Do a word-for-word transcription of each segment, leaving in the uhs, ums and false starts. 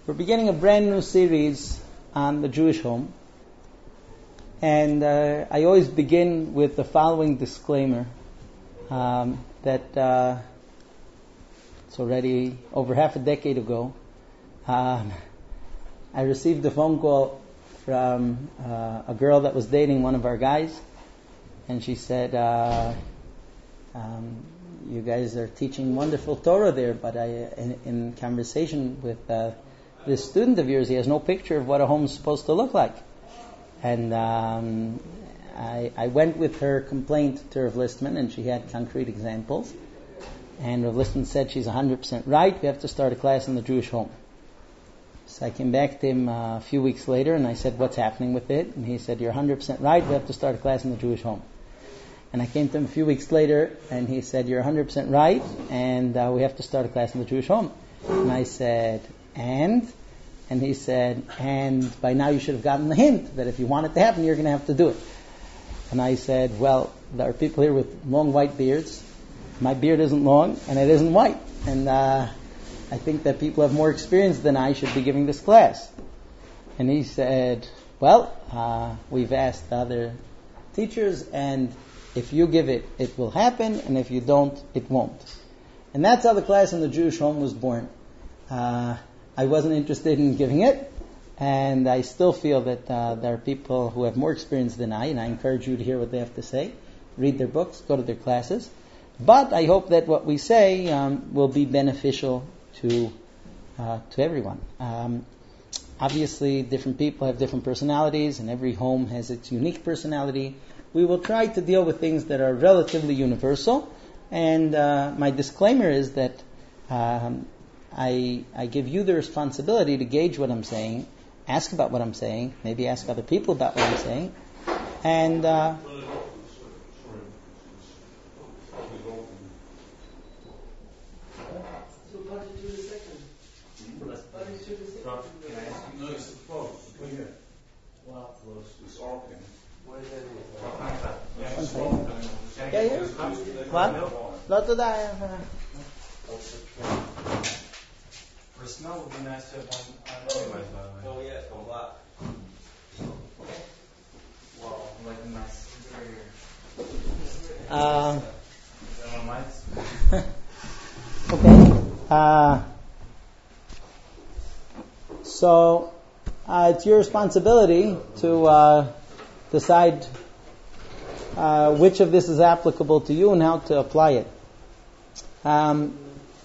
We're beginning a brand new series on the Jewish home. And uh, I always begin with the following disclaimer, um, that uh, it's already over half a decade ago. Um, I received a phone call from uh, a girl that was dating one of our guys, and she said, uh, um, you guys are teaching wonderful Torah there, but I, in, in conversation with uh, this student of yours, he has no picture of what a home is supposed to look like. And um, I, I went with her complaint to Rav Listman, and she had concrete examples. And Rav Listman said she's one hundred percent right. We have to start a class in the Jewish home. So I came back to him uh, a few weeks later, and I said, what's happening with it? And he said, you're one hundred percent right. We have to start a class in the Jewish home. And I came to him a few weeks later, and he said, you're one hundred percent right, and uh, we have to start a class in the Jewish home. And I said, and? And he said, and by now you should have gotten the hint that if you want it to happen, you're going to have to do it. And I said, well, there are people here with long white beards. My beard isn't long, and it isn't white. And uh, I think that people have more experience than I should be giving this class. And he said, well, uh, we've asked other teachers, and if you give it, it will happen, and if you don't, it won't. And that's how the class in the Jewish home was born. Uh, I wasn't interested in giving it, and I still feel that uh, there are people who have more experience than I, and I encourage you to hear what they have to say, read their books, go to their classes. But I hope that what we say um, will be beneficial to uh, to everyone. Um, obviously, different people have different personalities, and every home has its unique personality. We will try to deal with things that are relatively universal, and uh, my disclaimer is that um, I, I give you the responsibility to gauge what I'm saying, ask about what I'm saying, maybe ask other people about what I'm saying, and uh, yeah, yeah. What? Not today. For smell, it would be nice to have one anyways, by the way. Oh, yeah, it's a lot. Wow, like a nice Uh, mics. okay. Uh, so, uh, it's your responsibility to uh, decide uh, which of this is applicable to you and how to apply it. Um,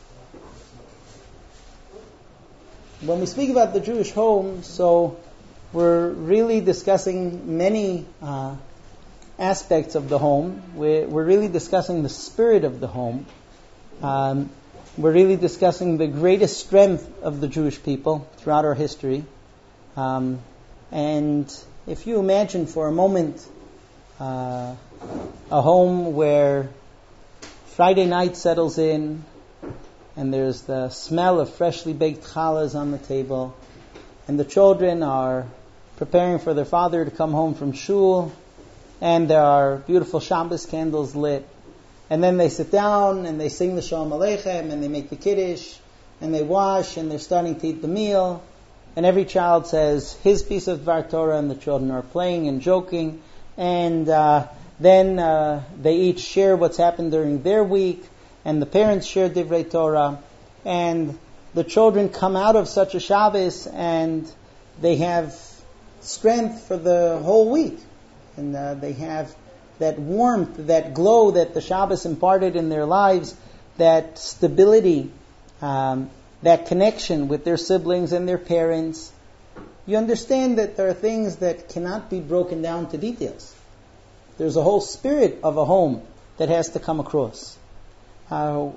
When we speak about the Jewish home, so we're really discussing many uh, aspects of the home. We're, we're really discussing the spirit of the home. Um, we're really discussing the greatest strength of the Jewish people throughout our history. Um, and if you imagine for a moment uh, a home where Friday night settles in, and there's the smell of freshly baked challahs on the table, and the children are preparing for their father to come home from shul, and there are beautiful Shabbos candles lit, and then they sit down and they sing the Shalom Aleichem, and they make the Kiddush, and they wash, and they're starting to eat the meal, and every child says his piece of Dvar Torah, and the children are playing and joking, and uh, then uh, they each share what's happened during their week, and the parents share Divrei Torah, and the children come out of such a Shabbos, and they have strength for the whole week. And uh, they have that warmth, that glow that the Shabbos imparted in their lives, that stability, um, that connection with their siblings and their parents. You understand that there are things that cannot be broken down to details. There's a whole spirit of a home that has to come across. Uh,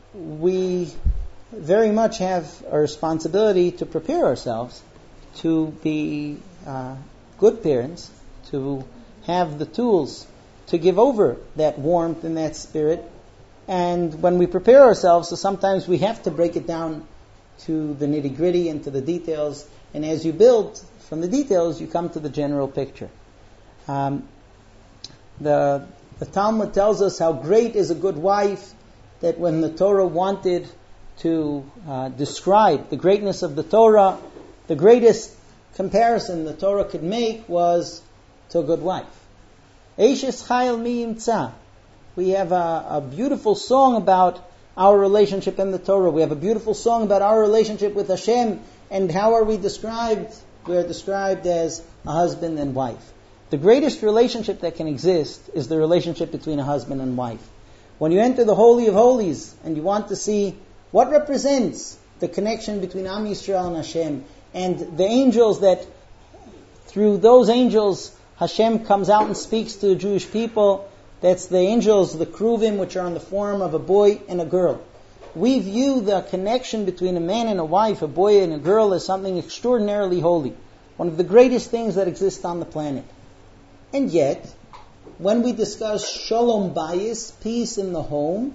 we very much have a responsibility to prepare ourselves to be uh, good parents, to have the tools to give over that warmth and that spirit. And when we prepare ourselves, so sometimes we have to break it down to the nitty-gritty and to the details. And as you build from the details, you come to the general picture. Um, the, the Talmud tells us how great is a good wife, that when the Torah wanted to uh, describe the greatness of the Torah, the greatest comparison the Torah could make was to a good wife. Eishes chayil mi yimtza. We have a, a beautiful song about our relationship in the Torah. We have a beautiful song about our relationship with Hashem. And how are we described? We are described as a husband and wife. The greatest relationship that can exist is the relationship between a husband and wife. When you enter the Holy of Holies and you want to see what represents the connection between Am Yisrael and Hashem, and the angels that, through those angels, Hashem comes out and speaks to the Jewish people, that's the angels, the Kruvim, which are in the form of a boy and a girl. We view the connection between a man and a wife, a boy and a girl, as something extraordinarily holy. One of the greatest things that exist on the planet. And yet, when we discuss Shalom Bayis, peace in the home,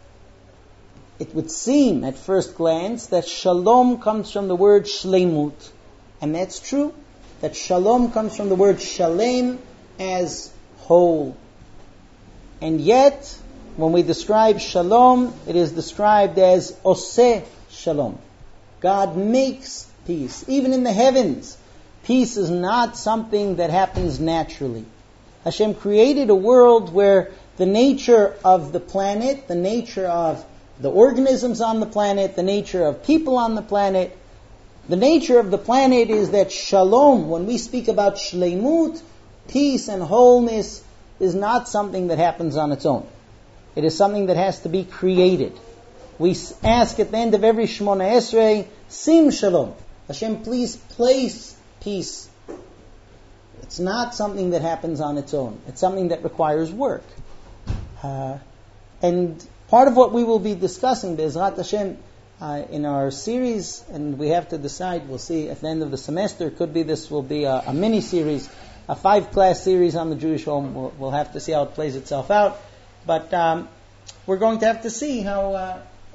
it would seem at first glance that Shalom comes from the word Shleimut. And that's true. That Shalom comes from the word Shalem, as whole. And yet, when we describe Shalom, it is described as Oseh Shalom. God makes peace. Even in the heavens, peace is not something that happens naturally. Hashem created a world where the nature of the planet, the nature of the organisms on the planet, the nature of people on the planet, the nature of the planet is that Shalom, when we speak about Shleimut, peace and wholeness, is not something that happens on its own. It is something that has to be created. We ask at the end of every Shemona Esrei, Sim Shalom. Hashem, please place peace. It's not something that happens on its own. It's something that requires work. Uh, and part of what we will be discussing, Be'ezrat Hashem, uh, in our series, and we have to decide, we'll see at the end of the semester, could be this will be a, a mini-series, a five-class series on the Jewish home. We'll, we'll have to see how it plays itself out. But um, we're going to have to see how uh,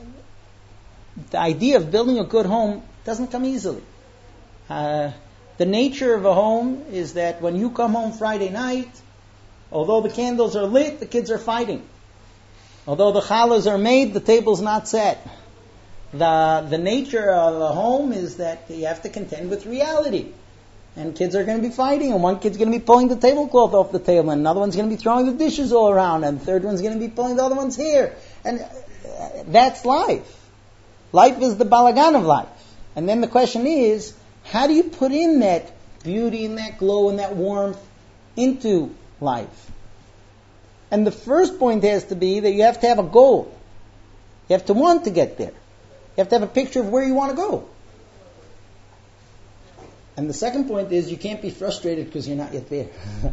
the idea of building a good home doesn't come easily. Uh, the nature of a home is that when you come home Friday night, although the candles are lit, the kids are fighting. Although the challahs are made, the table's not set. The, the nature of a home is that you have to contend with reality. And kids are going to be fighting, and one kid's going to be pulling the tablecloth off the table, and another one's going to be throwing the dishes all around, and the third one's going to be pulling the other one's hair. And uh, that's life. Life is the balagan of life. And then the question is, how do you put in that beauty and that glow and that warmth into life? And the first point has to be that you have to have a goal. You have to want to get there. You have to have a picture of where you want to go. And the second point is you can't be frustrated because you're not yet there.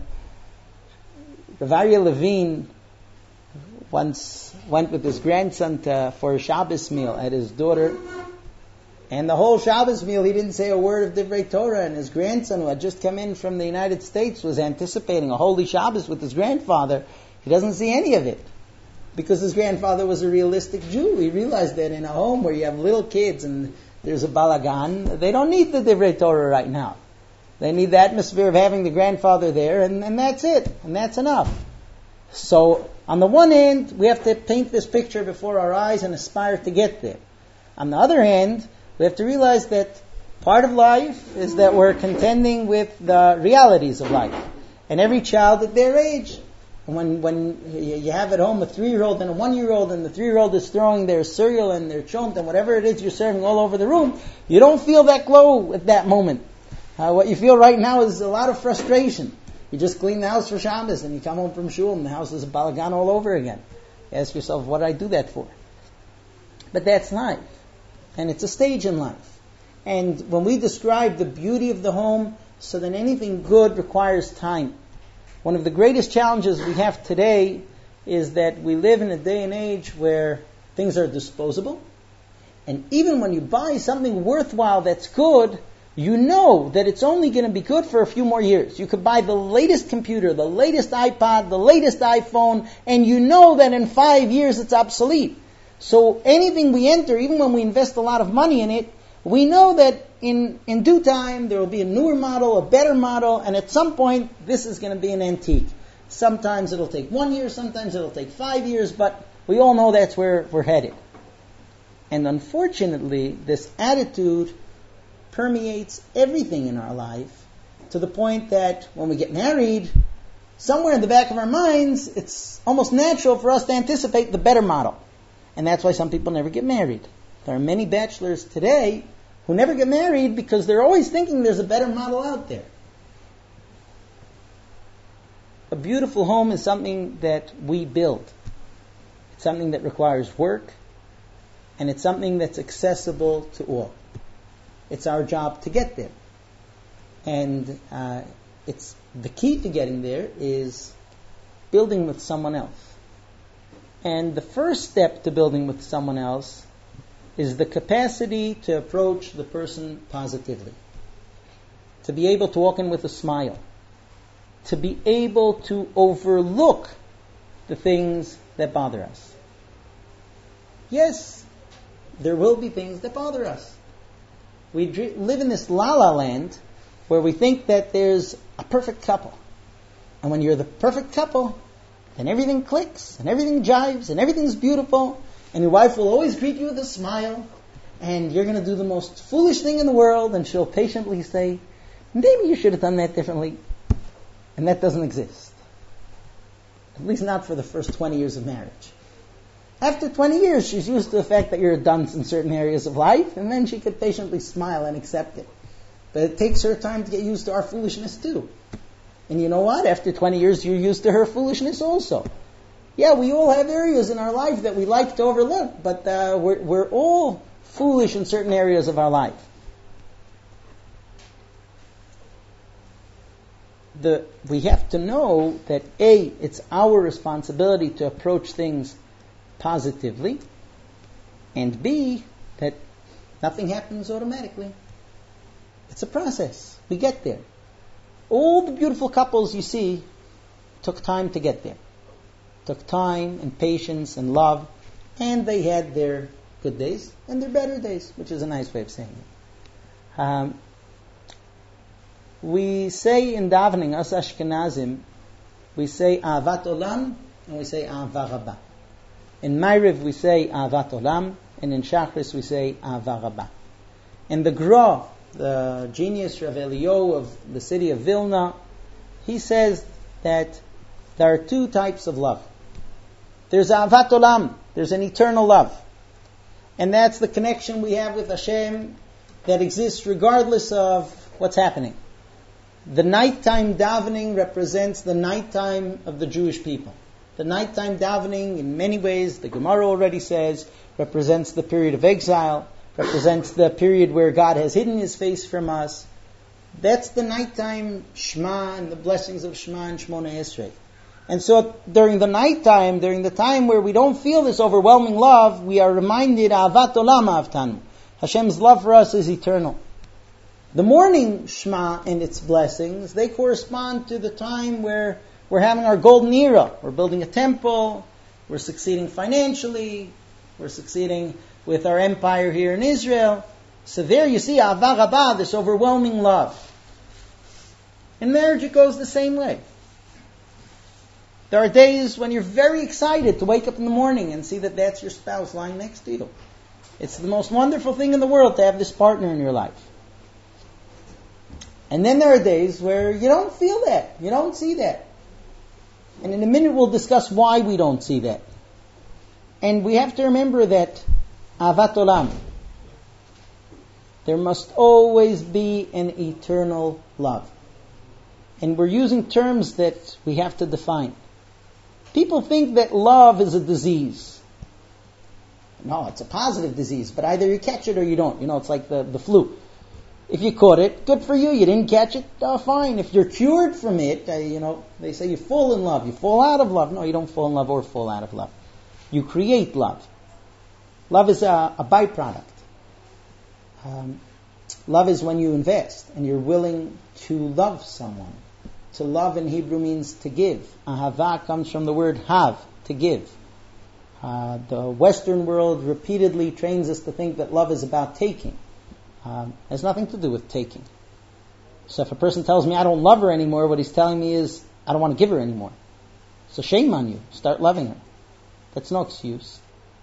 Rav Aryeh Levine once went with his grandson to, for a Shabbos meal at his daughter. And the whole Shabbos meal, he didn't say a word of Divrei Torah. And his grandson, who had just come in from the United States, was anticipating a holy Shabbos with his grandfather. He doesn't see any of it. Because his grandfather was a realistic Jew. He realized that in a home where you have little kids and there's a balagan, they don't need the Divrei Torah right now. They need the atmosphere of having the grandfather there, and, and that's it. And that's enough. So, on the one hand, we have to paint this picture before our eyes and aspire to get there. On the other hand, we have to realize that part of life is that we're contending with the realities of life. And every child at their age, when when you have at home a three-year-old and a one-year-old, and the three-year-old is throwing their cereal and their chont and whatever it is you're serving all over the room, you don't feel that glow at that moment. Uh, what you feel right now is a lot of frustration. You just clean the house for Shabbos and you come home from shul and the house is a balagan all over again. You ask yourself, what did I do that for? But that's life. And it's a stage in life. And when we describe the beauty of the home, so then anything good requires time. One of the greatest challenges we have today is that we live in a day and age where things are disposable. And even when you buy something worthwhile that's good, you know that it's only going to be good for a few more years. You could buy the latest computer, the latest iPod, the latest iPhone, and you know that in five years it's obsolete. So anything we enter, even when we invest a lot of money in it, we know that in, in due time there will be a newer model, a better model, and at some point this is going to be an antique. Sometimes it'll take one year, sometimes it'll take five years, but we all know that's where we're headed. And unfortunately, this attitude permeates everything in our life, to the point that when we get married, somewhere in the back of our minds, it's almost natural for us to anticipate the better model. And that's why some people never get married. There are many bachelors today who never get married because they're always thinking there's a better model out there. A beautiful home is something that we build. It's something that requires work, and it's something that's accessible to all. It's our job to get there. And uh, it's the key to getting there is building with someone else. And the first step to building with someone else is the capacity to approach the person positively. To be able to walk in with a smile. To be able to overlook the things that bother us. Yes, there will be things that bother us. We dr- live in this la-la land where we think that there's a perfect couple. And when you're the perfect couple, then everything clicks, and everything jives, and everything's beautiful, and your wife will always greet you with a smile, and you're going to do the most foolish thing in the world, and she'll patiently say, maybe you should have done that differently. And that doesn't exist. At least not for the first twenty years of marriage. After twenty years, she's used to the fact that you're a dunce in certain areas of life, and then she could patiently smile and accept it. But it takes her time to get used to our foolishness too. And you know what? After twenty years, you're used to her foolishness also. Yeah, we all have areas in our life that we like to overlook, but uh, we're, we're all foolish in certain areas of our life. The, we have to know that A, it's our responsibility to approach things positively, and B, that nothing happens automatically. It's a process. We get there. All the beautiful couples you see took time to get there. Took time and patience and love, and they had their good days and their better days, which is a nice way of saying it. Um, we say in davening, us Ashkenazim, we say Ahavat Olam and we say Ahava Rabba. In Ma'ariv we say Ahavat Olam, and in Shachris we say Ahava Rabba. And the Gra, the genius Rav Eliyahu of the city of Vilna, he says that there are two types of love. There's Ahavat Olam, there's an eternal love. And that's the connection we have with Hashem that exists regardless of what's happening. The nighttime davening represents the nighttime of the Jewish people. The nighttime davening, in many ways, the Gemara already says, represents the period of exile, represents the period where God has hidden His face from us. That's the nighttime Shema and the blessings of Shema and Shmona Esrei. And so during the nighttime, during the time where we don't feel this overwhelming love, we are reminded, Ahavat Olam Ahavtanu. Hashem's love for us is eternal. The morning Shema and its blessings, they correspond to the time where we're having our golden era. We're building a temple, we're succeeding financially, we're succeeding with our empire here in Israel. So there you see Ahava Rabba, this overwhelming love. In marriage it goes the same way. There are days when you're very excited to wake up in the morning and see that that's your spouse lying next to you. It's the most wonderful thing in the world to have this partner in your life. And then there are days where you don't feel that. You don't see that. And in a minute we'll discuss why we don't see that. And we have to remember that Ahavat Olam, there must always be an eternal love. And we're using terms that we have to define. People think that love is a disease. No, it's a positive disease, but either you catch it or you don't. You know, it's like the, the flu. If you caught it, good for you. You didn't catch it, oh, fine. If you're cured from it, uh, you know, they say you fall in love, you fall out of love. No, you don't fall in love or fall out of love. You create love. Love is a, a byproduct. Um, love is when you invest and you're willing to love someone. To love in Hebrew means to give. Ahava comes from the word have, to give. Uh, the Western world repeatedly trains us to think that love is about taking. Um, it has nothing to do with taking. So if a person tells me I don't love her anymore, what he's telling me is I don't want to give her anymore. So shame on you. Start loving her. That's no excuse.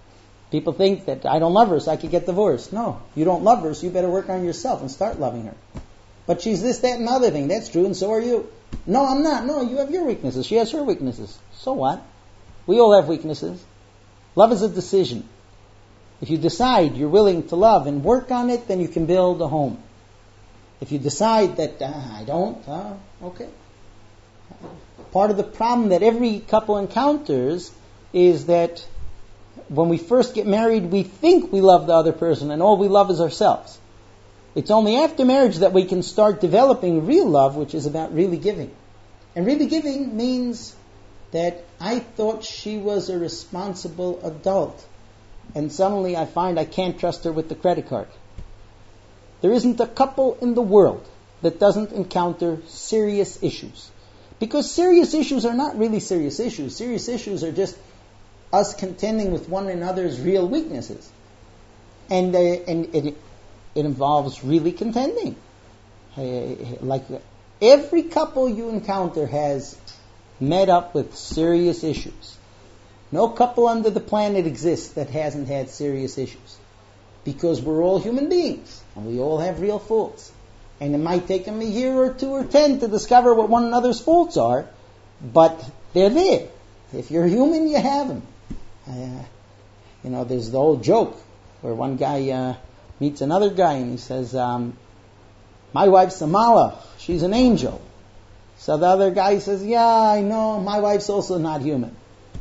People think that I don't love her, so I could get divorced. No, you don't love her, so you better work on yourself and start loving her. But she's this, that, and the other thing. That's true, and so are you. No, I'm not. No, you have your weaknesses. She has her weaknesses. So what? We all have weaknesses. Love is a decision. If you decide you're willing to love and work on it, then you can build a home. If you decide that, uh, I don't, uh, okay. Part of the problem that every couple encounters is that when we first get married, we think we love the other person and all we love is ourselves. It's only after marriage that we can start developing real love, which is about really giving. And really giving means that I thought she was a responsible adult, and suddenly I find I can't trust her with the credit card. There isn't a couple in the world that doesn't encounter serious issues. Because serious issues are not really serious issues. Serious issues are just us contending with one another's real weaknesses. And, uh, and it, it involves really contending. Uh, like every couple you encounter has met up with serious issues. No couple under the planet exists that hasn't had serious issues. Because we're all human beings, and we all have real faults. And it might take them a year or two or ten to discover what one another's faults are, but they're there. If you're human, you have them. Uh, you know, there's the old joke where one guy uh, meets another guy and he says, um, my wife's a malach, she's an angel. So the other guy says, yeah, I know, my wife's also not human.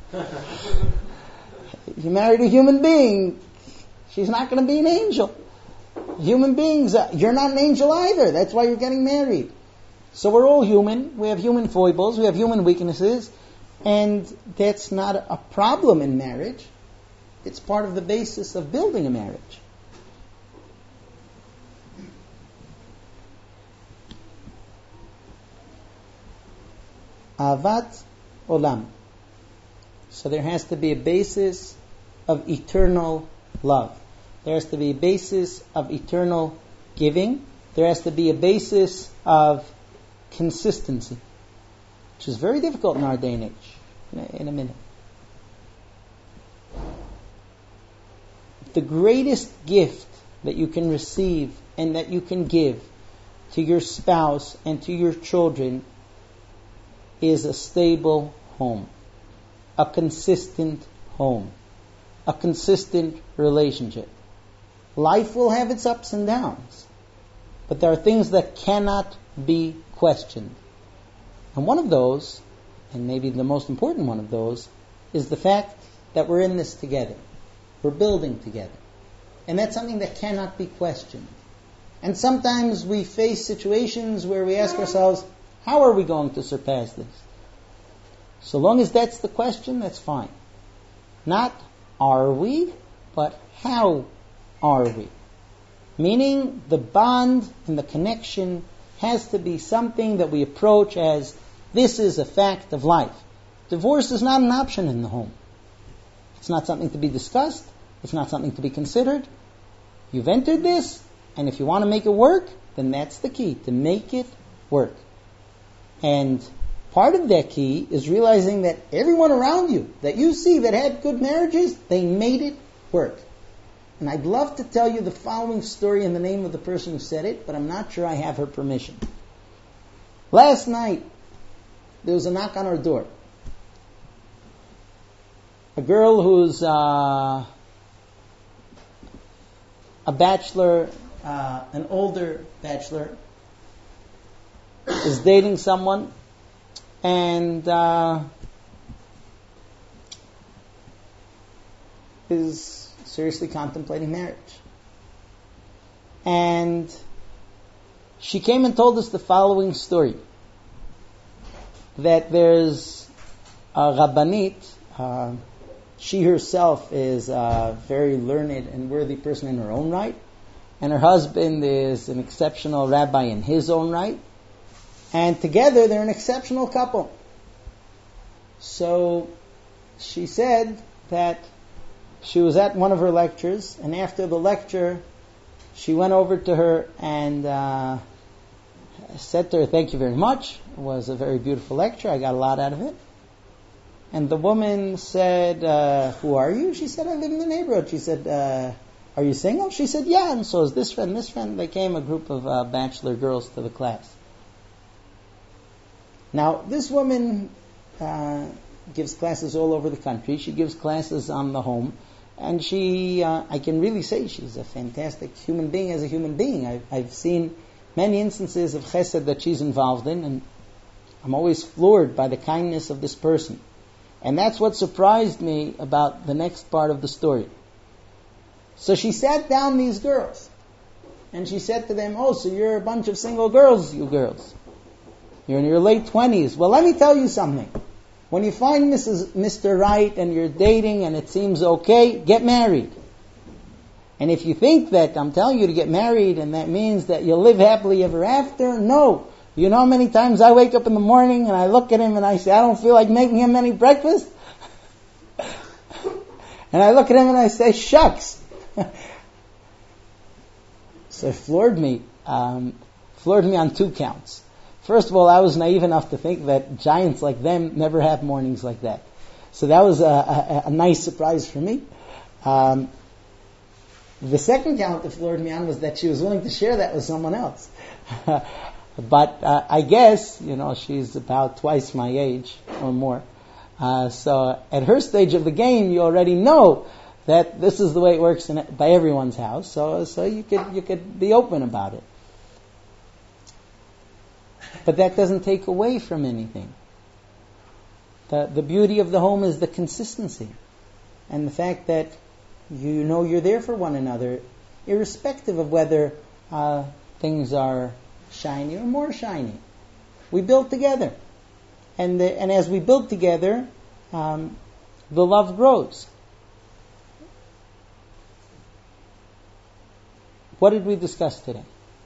You married a human being, she's not going to be an angel. Human beings, uh, you're not an angel either. That's why you're getting married. So we're all human. We have human foibles. We have human weaknesses. And that's not a problem in marriage. It's part of the basis of building a marriage. Avat olam. So there has to be a basis of eternal love. There has to be a basis of eternal giving. There has to be a basis of consistency, which is very difficult in our day and age. In a, in a minute. The greatest gift that you can receive and that you can give to your spouse and to your children is a stable home, a consistent home, a consistent relationship. Life will have its ups and downs, but there are things that cannot be questioned. And one of those, and maybe the most important one of those, is the fact that we're in this together. We're building together. And that's something that cannot be questioned. And sometimes we face situations where we ask ourselves, how are we going to surpass this? So long as that's the question, that's fine. Not are we, but how are we? Meaning the bond and the connection has to be something that we approach as this is a fact of life. Divorce is not an option in the home. It's not something to be discussed. It's not something to be considered. You've entered this, and if you want to make it work, then that's the key, to make it work. And part of that key is realizing that everyone around you that you see that had good marriages, they made it work. And I'd love to tell you the following story in the name of the person who said it, but I'm not sure I have her permission. Last night, there was a knock on our door. A girl who's uh, a bachelor, uh, an older bachelor, is dating someone, and uh, is seriously contemplating marriage. And she came and told us the following story. That there's a Rabbanit, uh, she herself is a very learned and worthy person in her own right, and her husband is an exceptional rabbi in his own right, and together they're an exceptional couple. So she said that she was at one of her lectures, and after the lecture she went over to her and uh, said to her, thank you very much. It was a very beautiful lecture. I got a lot out of it. And the woman said, uh, who are you? She said, I live in the neighborhood. She said, uh, are you single? She said, yeah. And so is this friend, this friend. They came, a group of uh, bachelor girls to the class. Now, this woman uh, gives classes all over the country. She gives classes on the home. And she, uh, I can really say she's a fantastic human being as a human being. I've, I've seen many instances of chesed that she's involved in, and I'm always floored by the kindness of this person. And that's what surprised me about the next part of the story. So she sat down these girls, and she said to them, oh, so you're a bunch of single girls, you girls. You're in your late twenties. Well, let me tell you something. When you find Missus Mister Right and you're dating and it seems okay, get married. And if you think that I'm telling you to get married and that means that you'll live happily ever after, no. You know how many times I wake up in the morning and I look at him and I say, I don't feel like making him any breakfast? And I look at him and I say, shucks. So it floored me. Um, floored me on two counts. First of all, I was naive enough to think that giants like them never have mornings like that. So that was a, a, a nice surprise for me. Um, the second count that floored me on was that she was willing to share that with someone else. But uh, I guess, you know, she's about twice my age or more. Uh, so at her stage of the game, you already know that this is the way it works in, by everyone's house. So so you could you could be open about it. But that doesn't take away from anything. The, the beauty of the home is the consistency. And the fact that you know you're there for one another, irrespective of whether uh, things are shiny or more shiny. We build together. And, the, and as we build together, um, the love grows. What did we discuss today?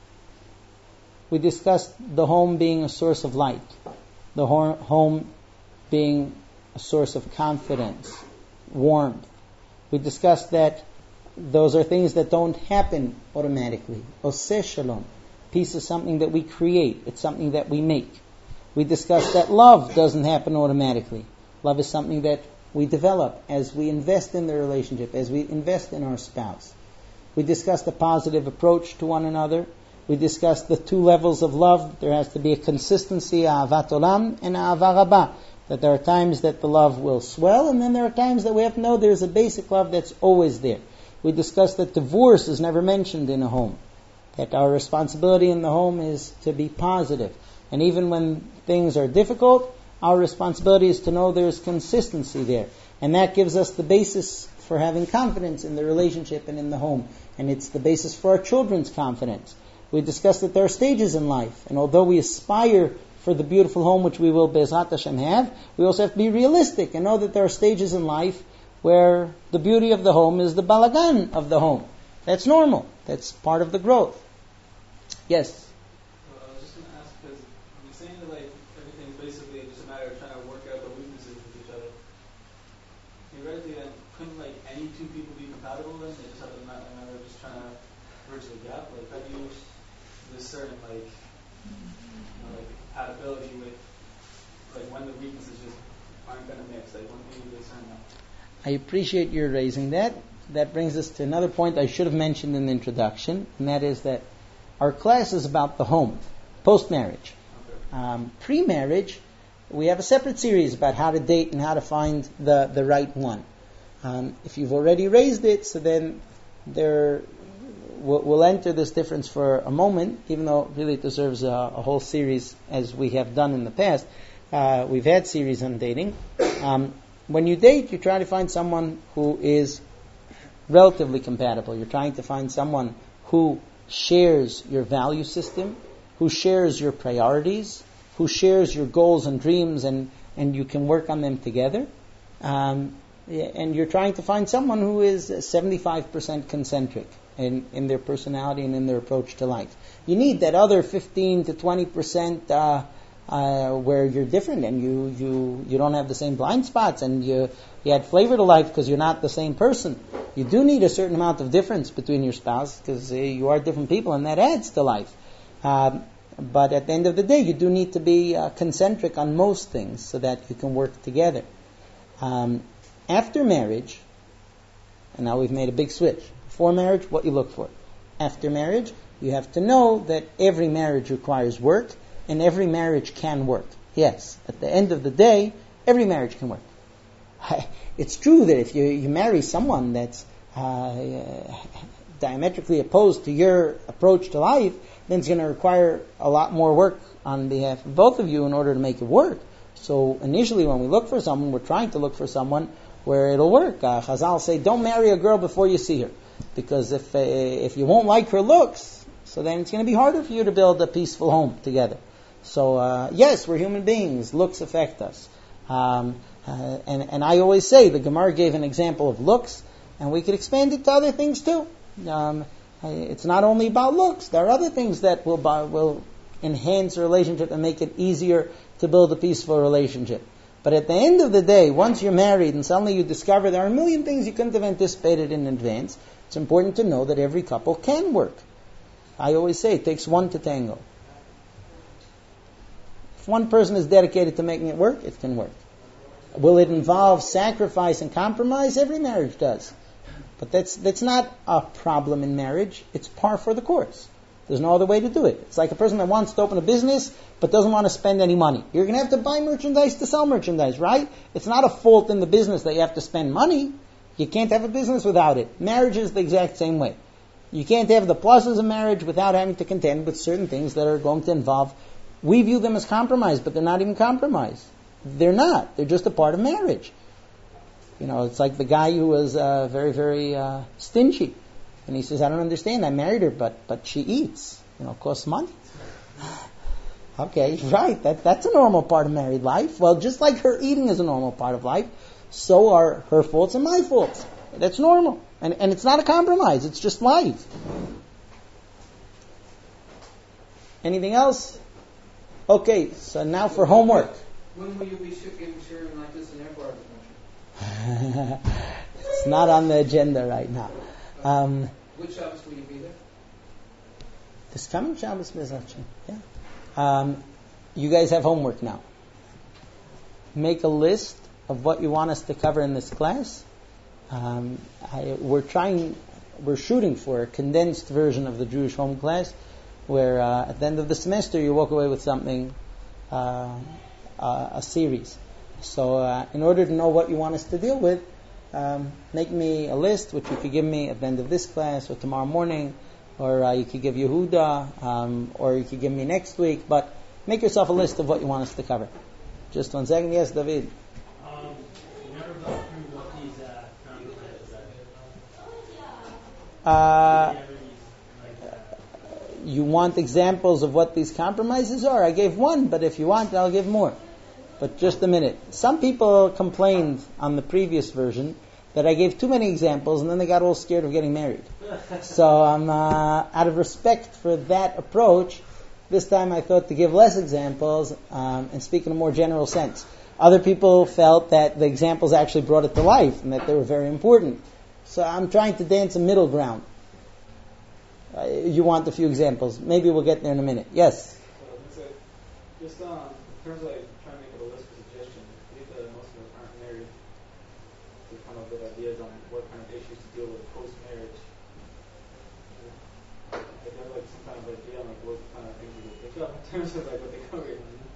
We discussed the home being a source of light, the home being a source of confidence, warmth. We discussed that those are things that don't happen automatically. Oseh shalom. Peace is something that we create. It's something that we make. We discussed that love doesn't happen automatically. Love is something that we develop as we invest in the relationship, as we invest in our spouse. We discussed a positive approach to one another. We discussed the two levels of love. There has to be a consistency, ahavat olam and ahava rabba. That there are times that the love will swell, and then there are times that we have to know there's a basic love that's always there. We discussed that divorce is never mentioned in a home. That our responsibility in the home is to be positive. And even when things are difficult, our responsibility is to know there's consistency there. And that gives us the basis for having confidence in the relationship and in the home. And it's the basis for our children's confidence. We discussed that there are stages in life, and although we aspire for the beautiful home which we will Be'ezrat Hashem have, we also have to be realistic and know that there are stages in life where the beauty of the home is the balagan of the home. That's normal. That's part of the growth. Yes? Well, I was just going to ask, because you're saying that like everything's basically just a matter of trying to work out the weaknesses with each other. Theoretically, then, couldn't like any two people be compatible then? They just have a matter of just trying to bridge the gap? Like, how do you discern like, you know, like the compatibility with like when the weaknesses just aren't going to mix? Like, when do you discern that? I appreciate your raising that. That brings us to another point I should have mentioned in the introduction, and that is that our class is about the home, post-marriage. Okay. Um, pre-marriage, we have a separate series about how to date and how to find the, the right one. Um, if you've already raised it, so then there we'll, we'll enter this difference for a moment, even though really it deserves a, a whole series as we have done in the past. Uh, we've had series on dating. Um, when you date, you try to find someone who is relatively compatible. You're trying to find someone who shares your value system, who shares your priorities, who shares your goals and dreams, and, and you can work on them together. Um, and you're trying to find someone who is seventy-five percent concentric in, in their personality and in their approach to life. You need that other fifteen to twenty percent uh, uh, where you're different and you, you, you don't have the same blind spots and you, you add flavor to life because you're not the same person. You do need a certain amount of difference between your spouse because uh, you are different people, and that adds to life. Um, but at the end of the day, you do need to be uh, concentric on most things so that you can work together. Um, after marriage, and now we've made a big switch. Before marriage, what you look for. After marriage, you have to know that every marriage requires work, and every marriage can work. Yes, at the end of the day, every marriage can work. It's true that if you, you marry someone that's uh, diametrically opposed to your approach to life, then it's going to require a lot more work on behalf of both of you in order to make it work. So initially when we look for someone, we're trying to look for someone where it'll work. Uh, Chazal say, don't marry a girl before you see her. Because if uh, if you won't like her looks, so then it's going to be harder for you to build a peaceful home together. So uh, yes, we're human beings. Looks affect us. Um, uh, and, and I always say, the Gemara gave an example of looks, and we could expand it to other things too. Um, it's not only about looks. There are other things that will will enhance a relationship and make it easier to build a peaceful relationship. But at the end of the day, once you're married and suddenly you discover there are a million things you couldn't have anticipated in advance, it's important to know that every couple can work. I always say it takes one to tango. If one person is dedicated to making it work, it can work. Will it involve sacrifice and compromise? Every marriage does. But that's that's not a problem in marriage. It's par for the course. There's no other way to do it. It's like a person that wants to open a business but doesn't want to spend any money. You're going to have to buy merchandise to sell merchandise, right? It's not a fault in the business that you have to spend money. You can't have a business without it. Marriage is the exact same way. You can't have the pluses of marriage without having to contend with certain things that are going to involve. We view them as compromise, but they're not even compromise. They're not. They're just a part of marriage. You know, it's like the guy who was uh, very, very uh, stingy. And he says, I don't understand. I married her, but but she eats. You know, it costs money. Okay, right. That That's a normal part of married life. Well, just like her eating is a normal part of life, so are her faults and my faults. That's normal. And and it's not a compromise. It's just life. Anything else? Okay, so now for homework. When will you be giving shiurim like this in their part of the country? It's not on the agenda right now. Um, Which Shabbos will you be there? This coming Shabbos, Bezrat. Yeah. Um, you guys have homework now. Make a list of what you want us to cover in this class. Um, I, we're trying, we're shooting for a condensed version of the Jewish home class, where uh, at the end of the semester you walk away with something, uh, uh, a series. So uh, in order to know what you want us to deal with, um, make me a list, which you could give me at the end of this class or tomorrow morning, or uh, you could give Yehuda, um, or you could give me next week, but make yourself a list of what you want us to cover. Just one second. Yes, David? Um, you never go through what these uh, compromises are. Uh, you want examples of what these compromises are? I gave one, but if you want, I'll give more. But just a minute. Some people complained on the previous version that I gave too many examples, and then they got all scared of getting married. So I'm uh, out of respect for that approach. This time I thought to give less examples um, and speak in a more general sense. Other people felt that the examples actually brought it to life and that they were very important. So I'm trying to dance a middle ground. Uh, you want a few examples. Maybe we'll get there in a minute. Yes? So, just um, in terms of like trying to make a list of suggestions, I think that most of us aren't married to come up with ideas on what kind of issues to deal with post-marriage. I think like sometimes idea on like what kind of things we can pick up in terms of like what they cover.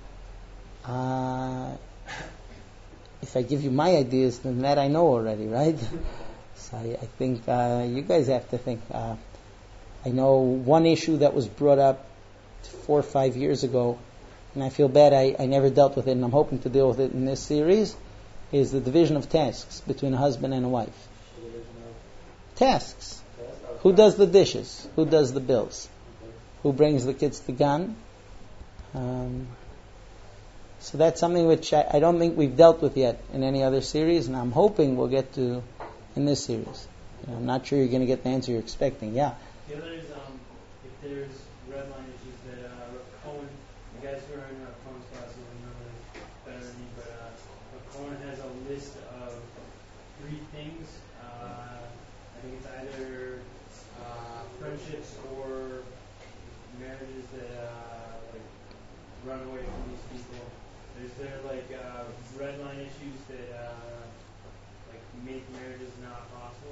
Uh, if I give you my ideas, then that I know already, right? So I, I think uh, you guys have to think. Uh, I know one issue that was brought up four or five years ago, and I feel bad I, I never dealt with it, and I'm hoping to deal with it in this series, is the division of tasks between a husband and a wife. Tasks. Who does the dishes? Who does the bills? Who brings the kids to Gan? Um, so that's something which I, I don't think we've dealt with yet in any other series, and I'm hoping we'll get to in this series. You know, I'm not sure you're going to get the answer you're expecting. Yeah. The other is um, if there's red line issues that uh, Rav Cohen, you guys who are in Rav Cohen's class will know this better than me, but uh, Rav Cohen has a list of three things. Uh, I think it's either uh, friendships or marriages that uh, like run away from these people. Is there like uh, red line issues that uh, like make marriages not possible?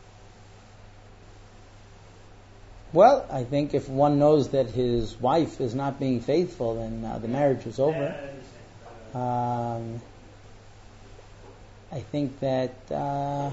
Well, I think if one knows that his wife is not being faithful, then uh, the marriage is Yeah, I over. understand. Uh, Um, I think that uh,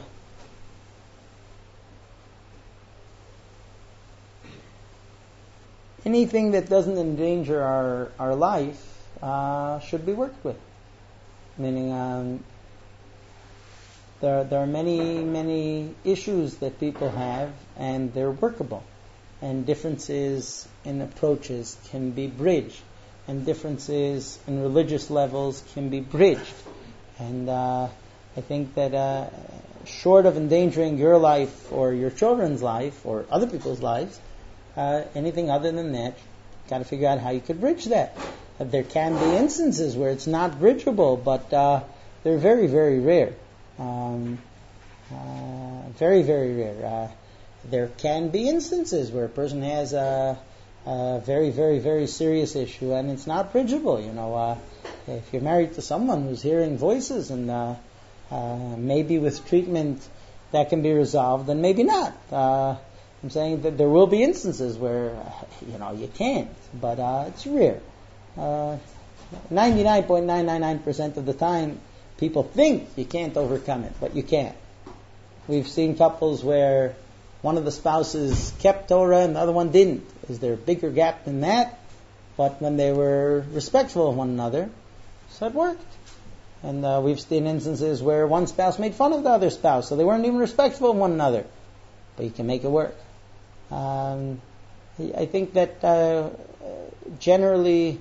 anything that doesn't endanger our, our life uh, should be worked with. Meaning, um, there there are many many issues that people have, and they're workable, and differences in approaches can be bridged, and differences in religious levels can be bridged, and uh, I think that uh, short of endangering your life or your children's life or other people's lives, uh, anything other than that, got to figure out how you could bridge that. Uh, there can be instances where it's not bridgeable, but uh, they're very, very rare. Um, uh, very, very rare. Uh, there can be instances where a person has a, a very, very, very serious issue and it's not bridgeable. You know, uh, if you're married to someone who's hearing voices and uh, uh, maybe with treatment that can be resolved, and maybe not. Uh, I'm saying that there will be instances where, you know, you can't, but uh, it's rare. Uh, ninety-nine point nine nine nine percent of the time, people think you can't overcome it, but you can. We've seen couples where one of the spouses kept Torah and the other one didn't. Is there a bigger gap than that? But when they were respectful of one another, so it worked. And uh, we've seen instances where one spouse made fun of the other spouse, so they weren't even respectful of one another. But you can make it work. Um, I think that uh, generally,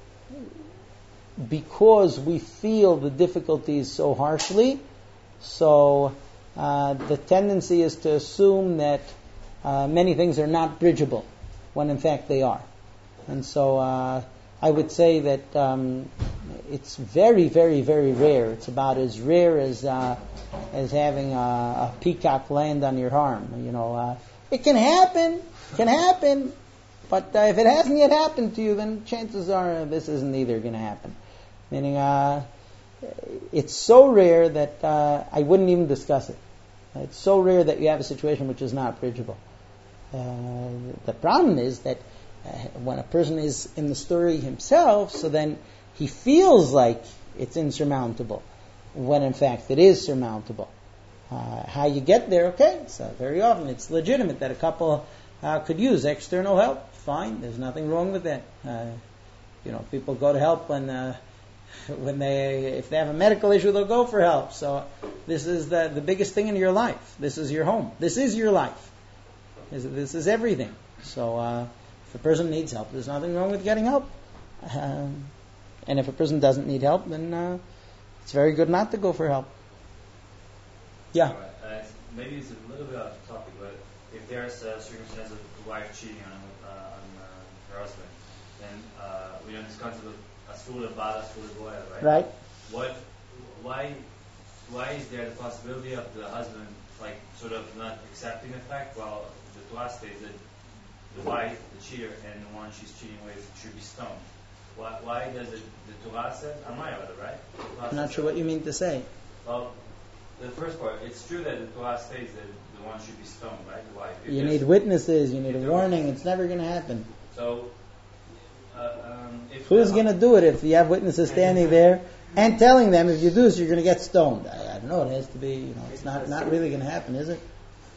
because we feel the difficulties so harshly, so uh, the tendency is to assume that uh, many things are not bridgeable, when in fact they are. And so uh, I would say that um, it's very, very, very rare. It's about as rare as uh, as having a, a peacock land on your arm. You know, uh, it can happen, can happen, but uh, if it hasn't yet happened to you, then chances are uh, this isn't either going to happen. Meaning, uh, it's so rare that uh, I wouldn't even discuss it. It's so rare that you have a situation which is not bridgeable. Uh, the problem is that uh, when a person is in the story himself, so then he feels like it's insurmountable, when in fact it is surmountable. Uh, how you get there, okay, so very often it's legitimate that a couple uh, could use external help. Fine, there's nothing wrong with that. Uh, you know, people go to help when uh, when they, if they have a medical issue, they'll go for help. So this is the the biggest thing in your life. This is your home. This is your life. This, this is everything. So uh, if a person needs help, there's nothing wrong with getting help. Um, and if a person doesn't need help, then uh, it's very good not to go for help. Yeah. All right. Uh, maybe it's a little bit off topic, but if there's a circumstance of the wife cheating on, uh, on uh, her husband, then uh, we know this concept of asur lebal, asur leboel, right? Right. What? Why? Why is there the possibility of the husband, like, sort of not accepting the fact, while the Torah states that the wife, the cheater, and the one she's cheating with should be stoned? Why, why does it, the Torah say, Amayavada, right? I'm not sure what you mean to say. Well, the first part, it's true that the Torah states that the one should be stoned, right? The wife. If You there's- need witnesses, you need a if there warning, was- it's never going to happen. So, uh, um, if Who's the- going to do it if you have witnesses standing there and telling them if you do this you're going to get stoned? I, I don't know, it has to be, you know, it's not, not really going to happen, is it?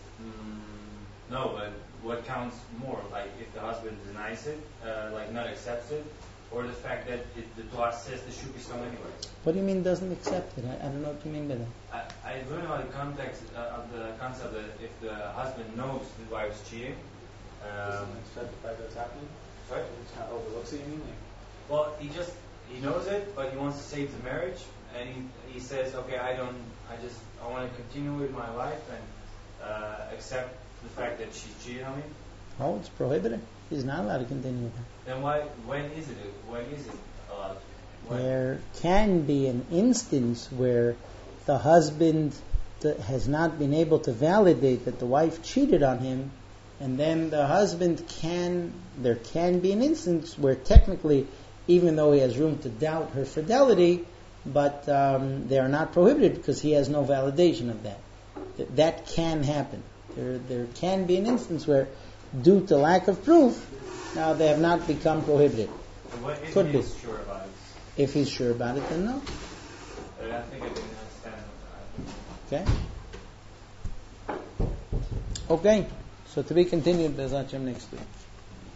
Mm, no, but what counts more? Like, if the husband denies it, uh, like not accepts it, or the fact that it, the Torah says they should be stoned anyway? What do you mean doesn't accept it? I, I don't know what you mean by that. I, I learned about the context uh, of the concept that if the husband knows his wife is cheating, um, Accept the fact that it's happening. sorry? It's not overlooks it, you mean? Like, Well, he just he knows it, but he wants to save the marriage, and he he says, okay, I don't, I just I want to continue with my life and uh, accept the fact that she's cheating on me. Oh, it's prohibited. He's not allowed to continue with her. Then why? When is it? When is it allowed? When? There can be an instance where the husband th- has not been able to validate that the wife cheated on him, and then the husband can, there can be an instance where technically even though he has room to doubt her fidelity, but um, they are not prohibited because he has no validation of that. That, that can happen. There, there can be an instance where, due to lack of proof, now they have not become prohibited. So what if Could be. he's sure about it? If he's sure about it, then no. But I think I can understand that. Okay? Okay. So to be continued, Bezat Hashem next week.